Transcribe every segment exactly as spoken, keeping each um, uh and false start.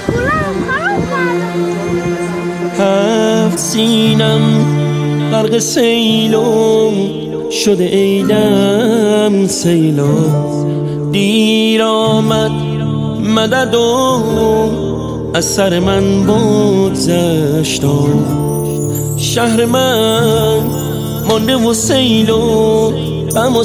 هفت سینم غرق سیلو شده ایدم سیلو، دیر آمد مدد و از سر من بگذشت. شهر من مانده و سیلو غم و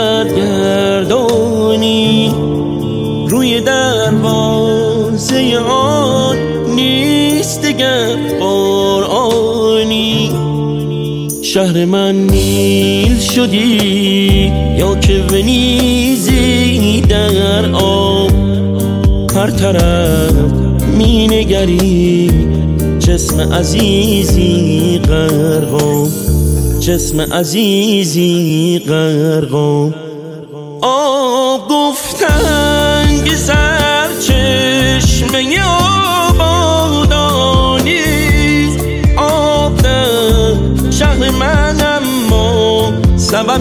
سرگردانی، روی دروازه آن نیست دگر قرآنی. شهر من نیل شدی یا که ونیزی در آب، هر طرف می نگری جسم عزیزی غرقم، جسم عزیزی غرقم. آب گفتن که سر چشمه آبادانی، آب در شهر من اما سبب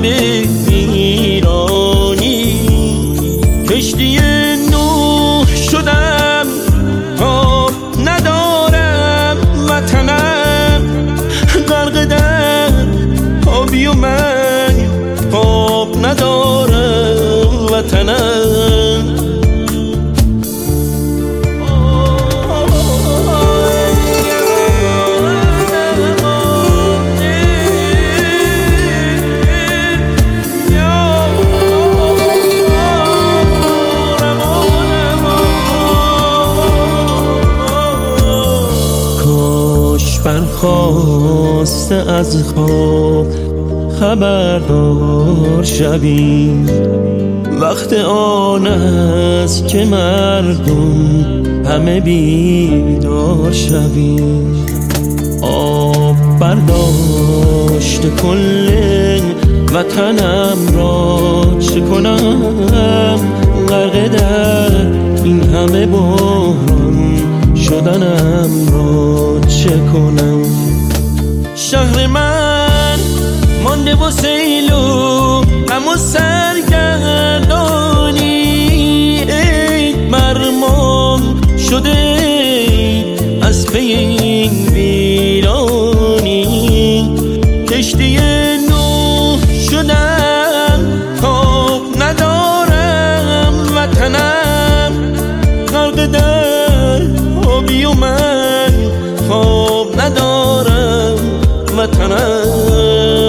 ویرانی. کشتی نوح شدم آب ندارم، وطنم غرق در آبی و من آب ندارم، وطنم. برخاسته از خواب خبردار شویم، وقت آن است که مردم همه بیدار شویم. آب برداشت کل وطنم را چه کنم، غرق در این همه بحران شدنم را چه کنم. شهر من مانده و سیلو غم و سرگردانی، عید مرمام شده از پی این ویرانی. کشتی نوح شدم آب ندارم، وطنم غرق در آبی و من خواب ندارم، وطنم.